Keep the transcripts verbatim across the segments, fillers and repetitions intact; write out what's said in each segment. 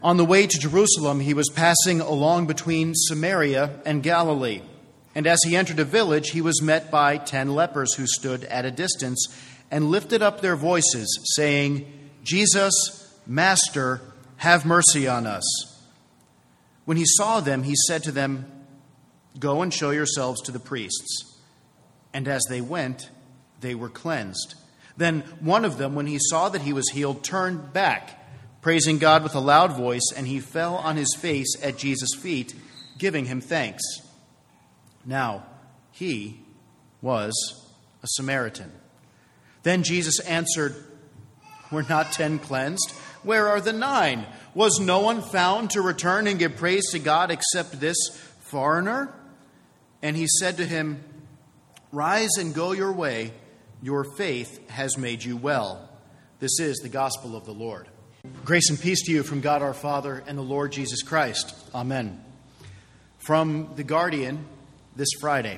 On the way to Jerusalem, he was passing along between Samaria and Galilee. And as he entered a village, he was met by ten lepers who stood at a distance and lifted up their voices, saying, "Jesus, Master, have mercy on us." When he saw them, he said to them, "Go and show yourselves to the priests." And as they went, they were cleansed. Then one of them, when he saw that he was healed, turned back, praising God with a loud voice, and he fell on his face at Jesus' feet, giving him thanks. Now, he was a Samaritan. Then Jesus answered, "Were not ten cleansed? Where are the nine? Was no one found to return and give praise to God except this foreigner?" And he said to him, "Rise and go your way. Your faith has made you well." This is the gospel of the Lord. Grace and peace to you from God our Father and the Lord Jesus Christ. Amen. From The Guardian this Friday.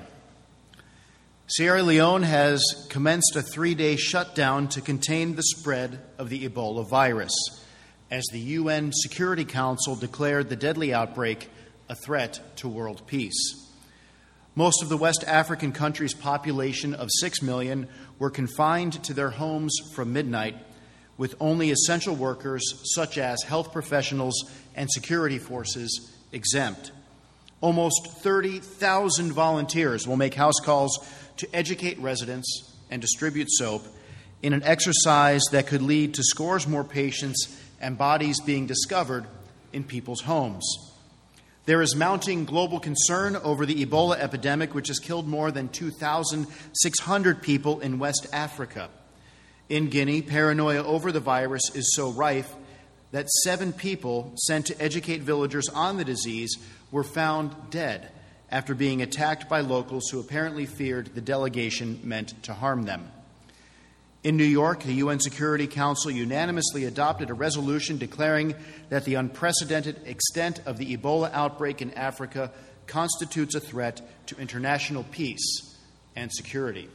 Sierra Leone has commenced a three-day shutdown to contain the spread of the Ebola virus, as the U N Security Council declared the deadly outbreak a threat to world peace. Most of the West African country's population of six million were confined to their homes from midnight, with only essential workers such as health professionals and security forces exempt. Almost thirty thousand volunteers will make house calls to educate residents and distribute soap in an exercise that could lead to scores more patients and bodies being discovered in people's homes. There is mounting global concern over the Ebola epidemic, which has killed more than two thousand six hundred people in West Africa. In Guinea, paranoia over the virus is so rife that seven people sent to educate villagers on the disease were found dead after being attacked by locals who apparently feared the delegation meant to harm them. In New York, the U N Security Council unanimously adopted a resolution declaring that the unprecedented extent of the Ebola outbreak in Africa constitutes a threat to international peace and security.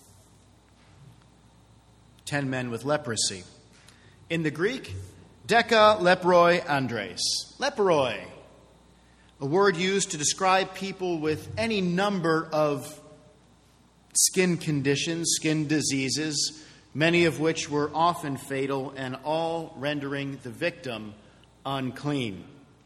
Ten men with leprosy. In the Greek, deka leproi andres. Leproi, a word used to describe people with any number of skin conditions, skin diseases, many of which were often fatal and all rendering the victim unclean.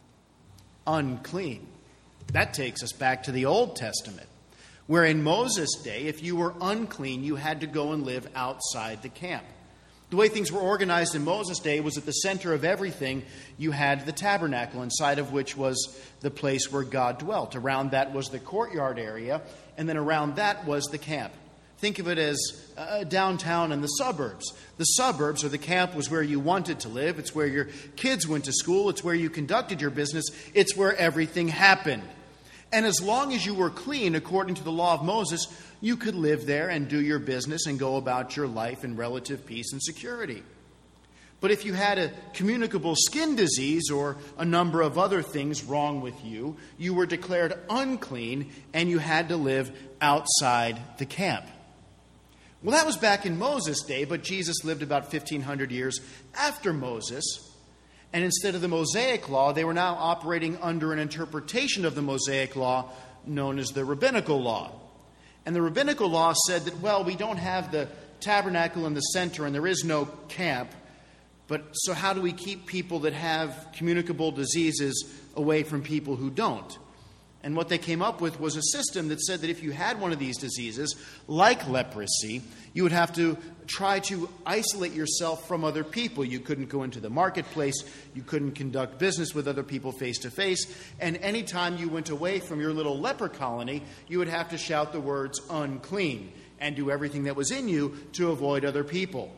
Unclean. That takes us back to the Old Testament, where in Moses' day, if you were unclean, you had to go and live outside the camp. The way things were organized in Moses' day was at the center of everything, you had the tabernacle, inside of which was the place where God dwelt. Around that was the courtyard area, and then around that was the camp. Think of it as uh, downtown and the suburbs. The suburbs, or the camp, was where you wanted to live. It's where your kids went to school. It's where you conducted your business. It's where everything happened. And as long as you were clean, according to the law of Moses, you could live there and do your business and go about your life in relative peace and security. But if you had a communicable skin disease or a number of other things wrong with you, you were declared unclean and you had to live outside the camp. Well, that was back in Moses' day, but Jesus lived about fifteen hundred years after Moses. And instead of the Mosaic law, they were now operating under an interpretation of the Mosaic law known as the Rabbinical law. And the Rabbinical law said that, well, we don't have the tabernacle in the center and there is no camp, but so how do we keep people that have communicable diseases away from people who don't? And what they came up with was a system that said that if you had one of these diseases, like leprosy, you would have to try to isolate yourself from other people. You couldn't go into the marketplace. You couldn't conduct business with other people face to face. And anytime you went away from your little leper colony, you would have to shout the words unclean and do everything that was in you to avoid other people.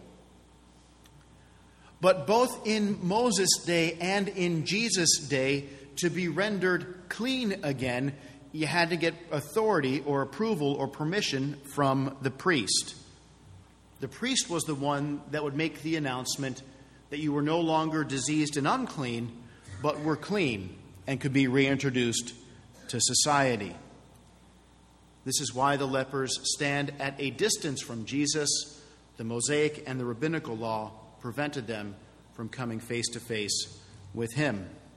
But both in Moses' day and in Jesus' day, to be rendered clean again, you had to get authority or approval or permission from the priest. The priest was the one that would make the announcement that you were no longer diseased and unclean, but were clean and could be reintroduced to society. This is why the lepers stand at a distance from Jesus. The Mosaic and the Rabbinical law prevented them from coming face to face with him.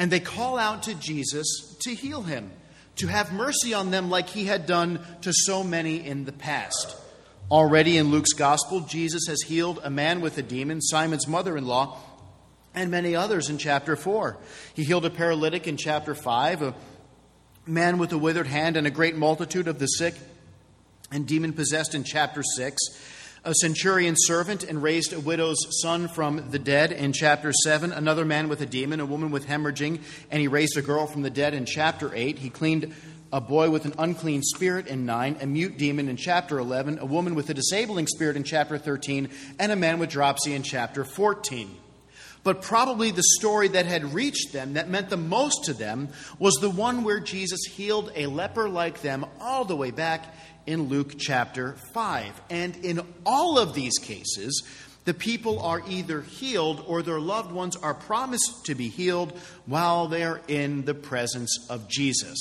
And they call out to Jesus to heal him, to have mercy on them like he had done to so many in the past. Already in Luke's gospel, Jesus has healed a man with a demon, Simon's mother-in-law, and many others in chapter four. He healed a paralytic in chapter five, a man with a withered hand, and a great multitude of the sick and demon-possessed in chapter six. A centurion servant and raised a widow's son from the dead in chapter seven. Another man with a demon, a woman with hemorrhaging, and he raised a girl from the dead in chapter eight. He cleaned a boy with an unclean spirit in nine, a mute demon in chapter eleven, a woman with a disabling spirit in chapter thirteen, and a man with dropsy in chapter fourteen. But probably the story that had reached them, that meant the most to them, was the one where Jesus healed a leper like them all the way back in Luke chapter five. And in all of these cases, the people are either healed or their loved ones are promised to be healed while they're in the presence of Jesus.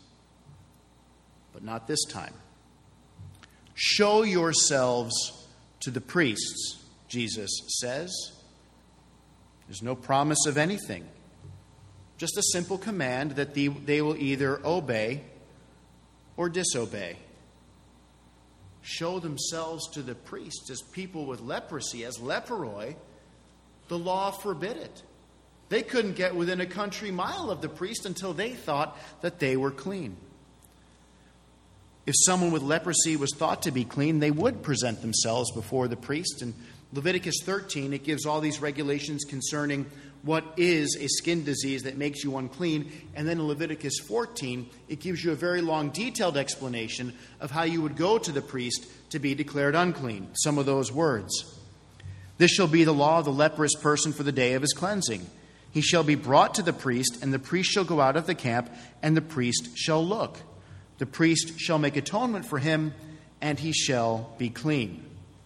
But not this time. Show yourselves to the priests, Jesus says. There's no promise of anything. Just a simple command that they, they will either obey or disobey. Show themselves to the priests as people with leprosy, as leproi. The law forbid it. They couldn't get within a country mile of the priest until they thought that they were clean. If someone with leprosy was thought to be clean, they would present themselves before the priest. In Leviticus thirteen, it gives all these regulations concerning what is a skin disease that makes you unclean. And then in Leviticus fourteen, it gives you a very long, detailed explanation of how you would go to the priest to be declared unclean. Some of those words. This shall be the law of the leprous person for the day of his cleansing. He shall be brought to the priest, and the priest shall go out of the camp, and the priest shall look. The priest shall make atonement for him, and he shall be clean.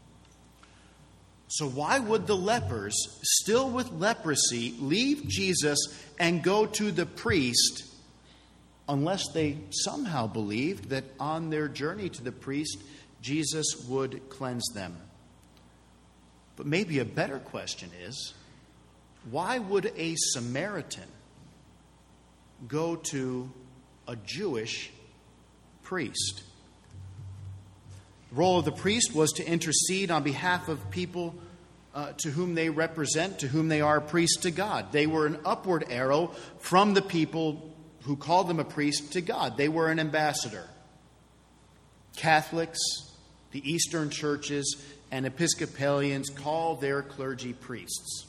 So why would the lepers, still with leprosy, leave Jesus and go to the priest unless they somehow believed that on their journey to the priest, Jesus would cleanse them? But maybe a better question is, why would a Samaritan go to a Jewish priest? The role of the priest was to intercede on behalf of people uh, to whom they represent, to whom they are a priest to God. They were an upward arrow from the people who called them a priest to God. They were an ambassador. Catholics, the Eastern churches, and Episcopalians call their clergy priests.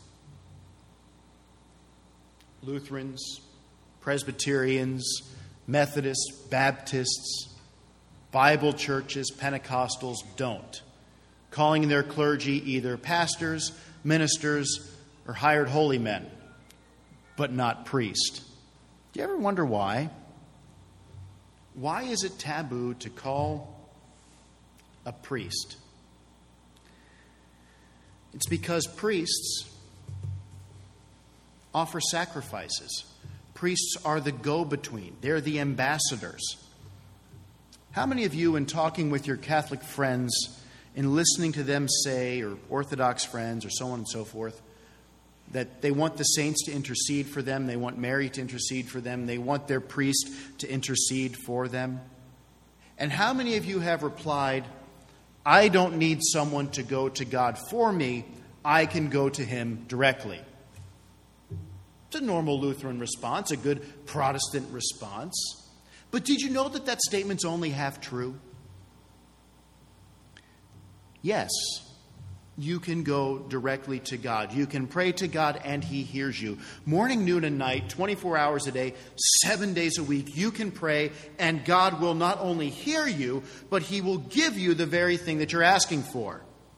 Lutherans, Presbyterians, Methodists, Baptists, Bible churches, Pentecostals don't, calling their clergy either pastors, ministers, or hired holy men, but not priest. Do you ever wonder why? Why is it taboo to call a priest? It's because priests offer sacrifices. Priests are the go-between. They're the ambassadors. How many of you, in talking with your Catholic friends, in listening to them say, or Orthodox friends, or so on and so forth, that they want the saints to intercede for them, they want Mary to intercede for them, they want their priest to intercede for them? And how many of you have replied, I don't need someone to go to God for me, I can go to him directly? It's a normal Lutheran response, a good Protestant response. But did you know that that statement's only half true? Yes, you can go directly to God. You can pray to God and he hears you. Morning, noon, and night, twenty-four hours a day, seven days a week, you can pray and God will not only hear you, but he will give you the very thing that you're asking for.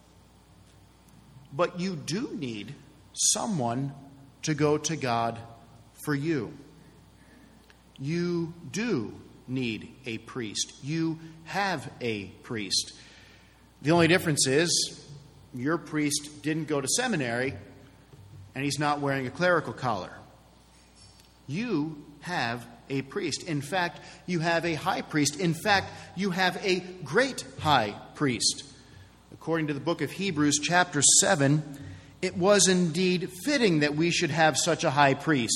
But you do need someone to go to God for you. You do need a priest. You have a priest. The only difference is your priest didn't go to seminary and he's not wearing a clerical collar. You have a priest. In fact, you have a high priest. In fact, you have a great high priest. According to the book of Hebrews, chapter seven, it was indeed fitting that we should have such a high priest,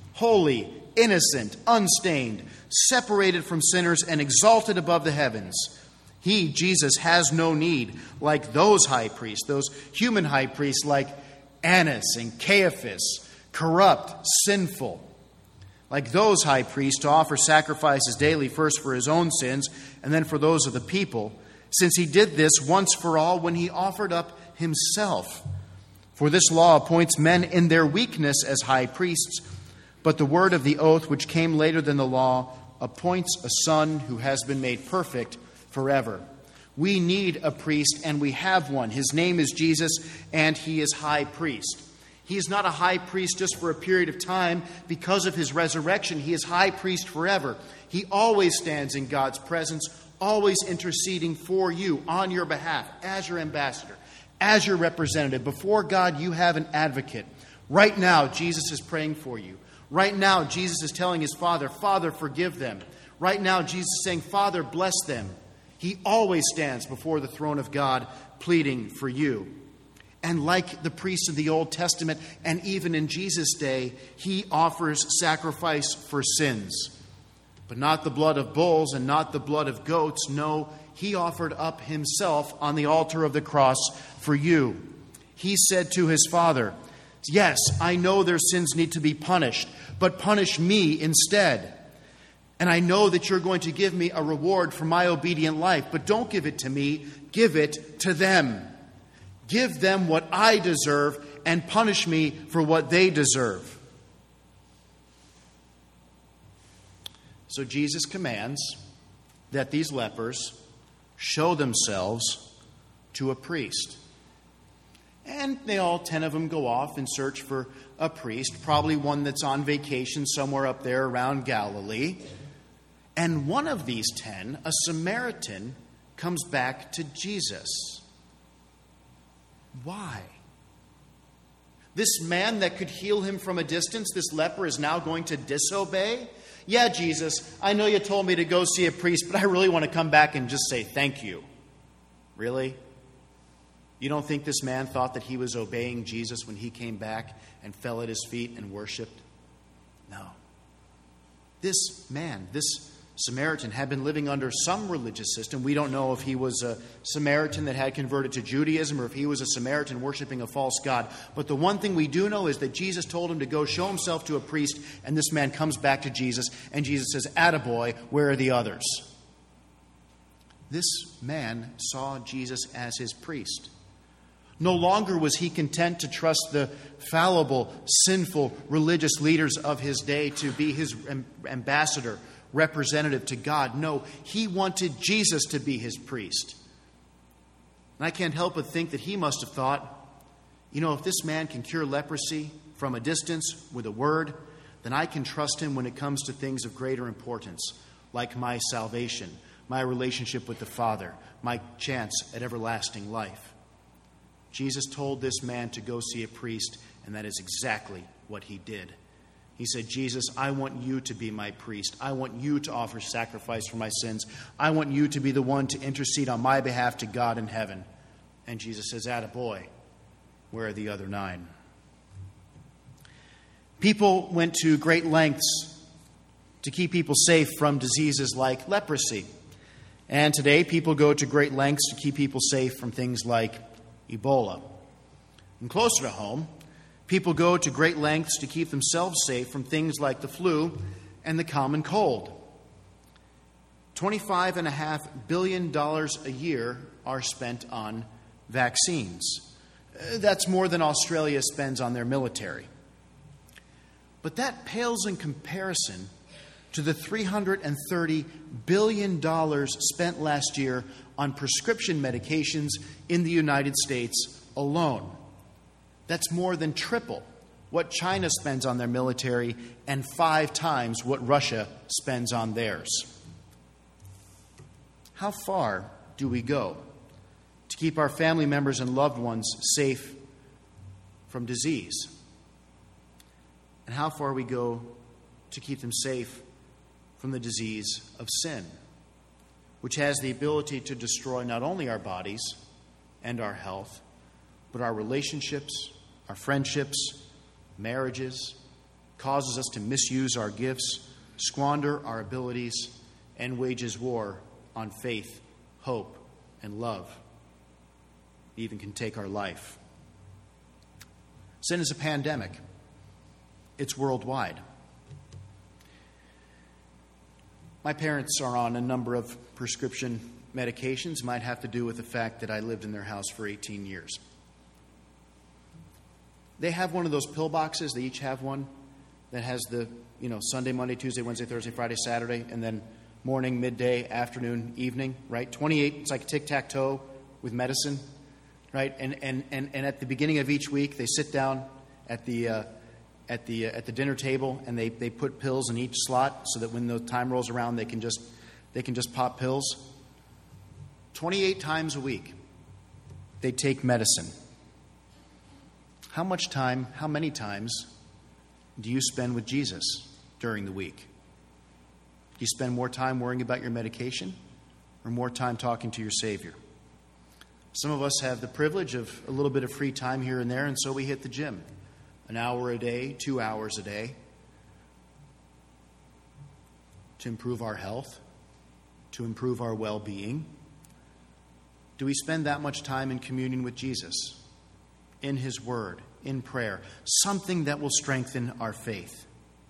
holy, innocent, unstained, separated from sinners, and exalted above the heavens. He, Jesus, has no need, like those high priests, those human high priests like Annas and Caiaphas, corrupt, sinful. Like those high priests, to offer sacrifices daily, first for his own sins and then for those of the people, since he did this once for all when he offered up himself. For this law appoints men in their weakness as high priests, but the word of the oath, which came later than the law, appoints a son who has been made perfect forever. We need a priest, and we have one. His name is Jesus, and he is high priest. He is not a high priest just for a period of time because of his resurrection. He is high priest forever. He always stands in God's presence, always interceding for you on your behalf as your ambassador, as your representative. Before God, you have an advocate. Right now, Jesus is praying for you. Right now, Jesus is telling his Father, Father, forgive them. Right now, Jesus is saying, Father, bless them. He always stands before the throne of God, pleading for you. And like the priests of the Old Testament, and even in Jesus' day, he offers sacrifice for sins. But not the blood of bulls and not the blood of goats. No, he offered up himself on the altar of the cross for you. He said to his Father, yes, I know their sins need to be punished, but punish me instead. And I know that you're going to give me a reward for my obedient life, but don't give it to me, give it to them. Give them what I deserve and punish me for what they deserve. So Jesus commands that these lepers show themselves to a priest. And they all, ten of them, go off and search for a priest, probably one that's on vacation somewhere up there around Galilee. And one of these ten, a Samaritan, comes back to Jesus. Why? This man that could heal him from a distance, this leper, is now going to disobey? Yeah, Jesus, I know you told me to go see a priest, but I really want to come back and just say thank you. Really? You don't think this man thought that he was obeying Jesus when he came back and fell at his feet and worshiped? No. This man, this Samaritan, had been living under some religious system. We don't know if he was a Samaritan that had converted to Judaism or if he was a Samaritan worshiping a false god. But the one thing we do know is that Jesus told him to go show himself to a priest, and this man comes back to Jesus, and Jesus says, "Attaboy, where are the others?" This man saw Jesus as his priest. No longer was he content to trust the fallible, sinful religious leaders of his day to be his ambassador, representative to God. No, he wanted Jesus to be his priest. And I can't help but think that he must have thought, you know, if this man can cure leprosy from a distance with a word, then I can trust him when it comes to things of greater importance, like my salvation, my relationship with the Father, my chance at everlasting life. Jesus told this man to go see a priest, and that is exactly what he did. He said, Jesus, I want you to be my priest. I want you to offer sacrifice for my sins. I want you to be the one to intercede on my behalf to God in heaven. And Jesus says, attaboy, where are the other nine? People went to great lengths to keep people safe from diseases like leprosy. And today, people go to great lengths to keep people safe from things like Ebola. And closer to home, people go to great lengths to keep themselves safe from things like the flu and the common cold. twenty-five point five billion dollars a year are spent on vaccines. That's more than Australia spends on their military. But that pales in comparison to the three hundred thirty billion dollars spent last year on prescription medications in the United States alone. That's more than triple what China spends on their military and five times what Russia spends on theirs. How far do we go to keep our family members and loved ones safe from disease? And how far we go to keep them safe from the disease of sin, which has the ability to destroy not only our bodies and our health, but our relationships, our friendships, marriages, causes us to misuse our gifts, squander our abilities, and wages war on faith, hope, and love. It even can take our life. Sin is a pandemic. It's worldwide. My parents are on a number of prescription medications. Might have to do with the fact that I lived in their house for eighteen years. They have one of those pill boxes. They each have one that has the, you know, Sunday, Monday, Tuesday, Wednesday, Thursday, Friday, Saturday, and then morning, midday, afternoon, evening, right? twenty-eight, it's like tic-tac-toe with medicine, right? And and and, and at the beginning of each week, they sit down at the uh, at the uh, at the dinner table, and they, they put pills in each slot so that when the time rolls around, they can just they can just pop pills. twenty-eight times a week, they take medicine. How much time, how many times do you spend with Jesus during the week? Do you spend more time worrying about your medication or more time talking to your Savior? Some of us have the privilege of a little bit of free time here and there, and so we hit the gym. An hour a day, two hours a day, to improve our health, to improve our well-being. Do we spend that much time in communion with Jesus, in His Word, in prayer, something that will strengthen our faith?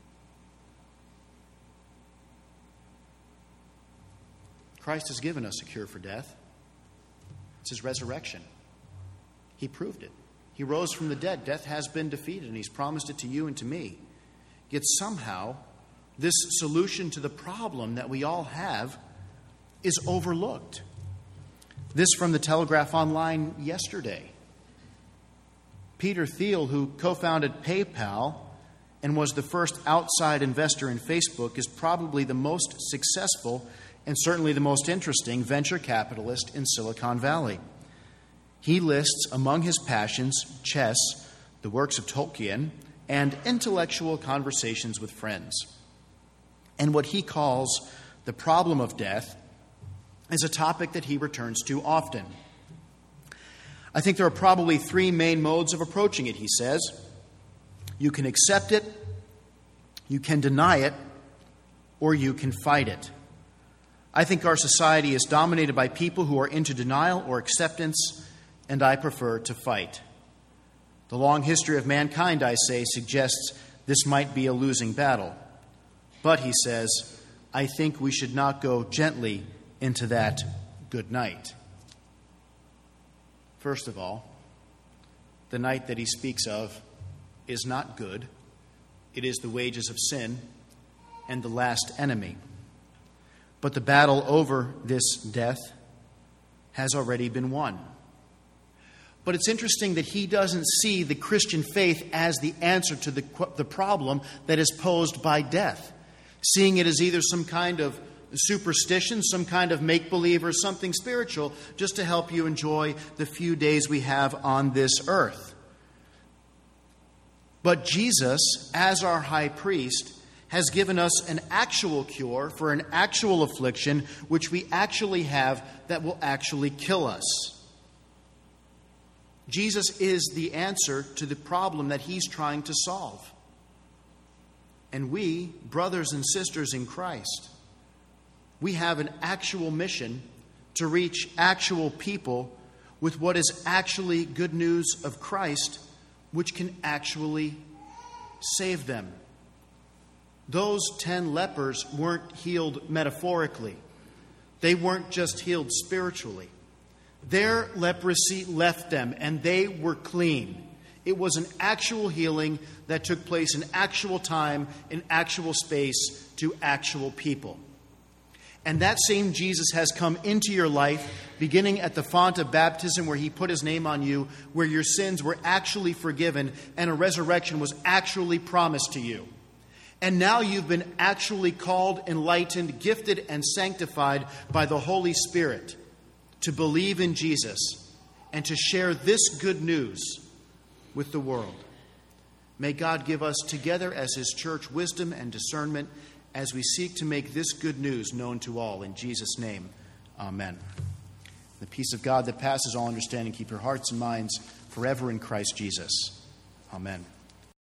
Christ has given us a cure for death. It's His resurrection. He proved it. He rose from the dead. Death has been defeated, and He's promised it to you and to me. Yet somehow, this solution to the problem that we all have is overlooked. This from the Telegraph Online yesterday. Peter Thiel, who co-founded PayPal and was the first outside investor in Facebook, is probably the most successful and certainly the most interesting venture capitalist in Silicon Valley. He lists among his passions chess, the works of Tolkien, and intellectual conversations with friends. And what he calls the problem of death is a topic that he returns to often. I think there are probably three main modes of approaching it, he says. You can accept it, you can deny it, or you can fight it. I think our society is dominated by people who are into denial or acceptance, and I prefer to fight. The long history of mankind, I say, suggests this might be a losing battle. But, he says, I think we should not go gently into that good night. First of all, the night that he speaks of is not good. It is the wages of sin and the last enemy. But the battle over this death has already been won. But it's interesting that he doesn't see the Christian faith as the answer to the, the problem that is posed by death, seeing it as either some kind of superstition, some kind of make-believe, or something spiritual just to help you enjoy the few days we have on this earth. But Jesus, as our high priest, has given us an actual cure for an actual affliction which we actually have that will actually kill us. Jesus is the answer to the problem that He's trying to solve. And we, brothers and sisters in Christ, we have an actual mission to reach actual people with what is actually good news of Christ, which can actually save them. Those ten lepers weren't healed metaphorically. They weren't just healed spiritually. Their leprosy left them, and they were clean. It was an actual healing that took place in actual time, in actual space, to actual people. And that same Jesus has come into your life, beginning at the font of baptism where He put His name on you, where your sins were actually forgiven, and a resurrection was actually promised to you. And now you've been actually called, enlightened, gifted, and sanctified by the Holy Spirit to believe in Jesus and to share this good news with the world. May God give us together as His church wisdom and discernment as we seek to make this good news known to all. In Jesus' name, amen. The peace of God that passes all understanding, keep your hearts and minds forever in Christ Jesus. Amen.